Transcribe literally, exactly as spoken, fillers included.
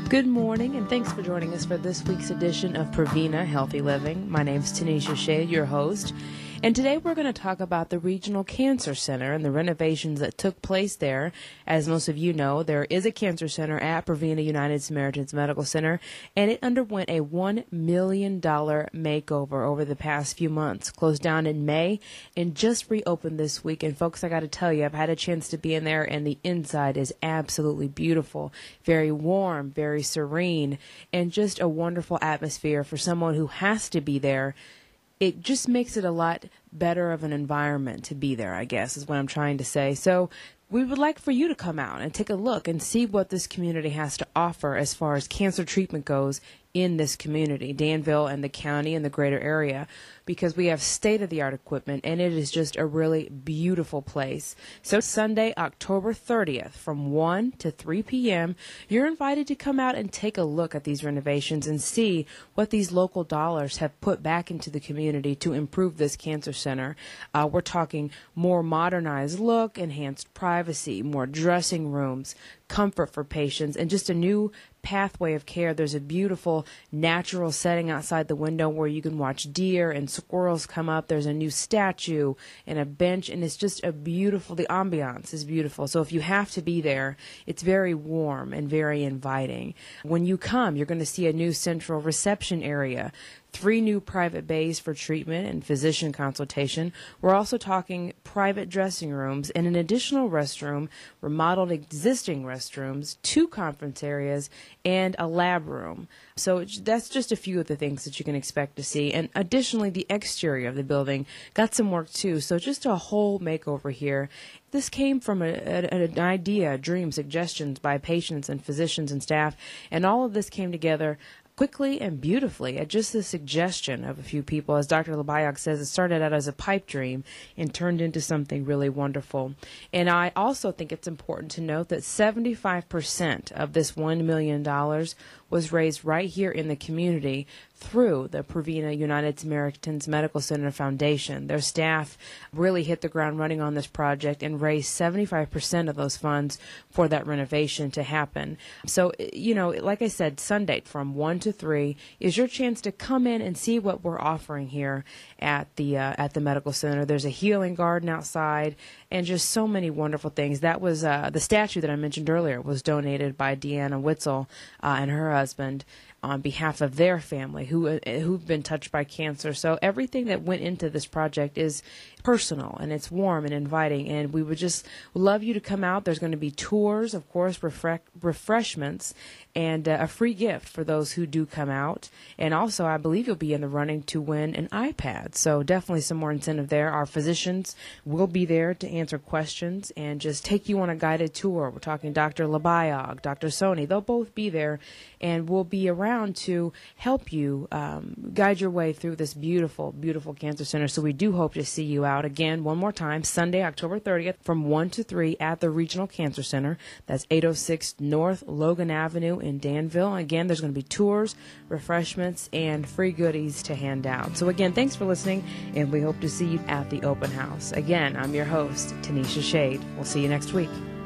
Good morning, and thanks for joining us for this week's edition of Prevena Healthy Living. My name is Tanisha Shade, your host, and today we're going to talk about the Regional Cancer Center and the renovations that took place there. As most of you know, there is a cancer center at Prevena United Samaritans Medical Center, and it underwent a one million dollars makeover over the past few months. Closed down in May and just reopened this week. And folks, I got to tell you, I've had a chance to be in there, and the inside is absolutely beautiful, very warm, very serene, and just a wonderful atmosphere for someone who has to be there. It just makes it a lot better of an environment to be there, I guess, is what I'm trying to say. So we would like for you to come out and take a look and see what this community has to offer as far as cancer treatment goes in this community, Danville and the county and the greater area, because we have state-of-the-art equipment, and it is just a really beautiful place. So Sunday, October thirtieth, from one to three p.m., you're invited to come out and take a look at these renovations and see what these local dollars have put back into the community to improve this cancer center. Uh, we're talking more modernized look, enhanced privacy, more dressing rooms, comfort for patients, and just a new pathway of care. There's a beautiful natural setting outside the window where you can watch deer and squirrels come up. There's a new statue and a bench, and it's just a beautiful, the ambiance is beautiful. So if you have to be there, it's very warm and very inviting. When you come, you're going to see a new central reception area, three new private bays for treatment and physician consultation. We're also talking private dressing rooms and an additional restroom, remodeled existing restrooms, two conference areas, and a lab room. So that's just a few of the things that you can expect to see. And additionally, the exterior of the building got some work too. So just a whole makeover here. This came from a, a, an idea, a dream, suggestions by patients and physicians and staff, and all of this came together quickly and beautifully at just the suggestion of a few people. As Doctor Labayog says, it started out as a pipe dream and turned into something really wonderful. And I also think it's important to note that seventy-five percent of this one million dollars was raised right here in the community through the Prevena United Samaritans Medical Center Foundation. Their staff really hit the ground running on this project and raised seventy-five percent of those funds for that renovation to happen. So, you know, like I said, Sunday from one to three is your chance to come in and see what we're offering here at the uh, at the medical center. There's a healing garden outside and just so many wonderful things. That was uh, the statue that I mentioned earlier was donated by Deanna Witzel uh, and her husband on behalf of their family who uh, who've been touched by cancer. So everything that went into this project is personal, and it's warm and inviting, and we would just love you to come out. There's going to be tours, of course, refre- refreshments, and uh, a free gift for those who do come out. And also, I believe you'll be in the running to win an iPad. So definitely some more incentive there. Our physicians will be there to answer questions and just take you on a guided tour. We're talking Doctor Labayog, Doctor Soni. They'll both be there, and we'll be around to help you um, guide your way through this beautiful, beautiful cancer center. So we do hope to see you out again one more time, Sunday, October thirtieth, from one to three at the Regional Cancer Center. That's eight oh six North Logan Avenue in Danville. Again, there's going to be tours, refreshments, and free goodies to hand out. So again, thanks for listening, and we hope to see you at the open house. Again, I'm your host, Tanisha Shade. We'll see you next week.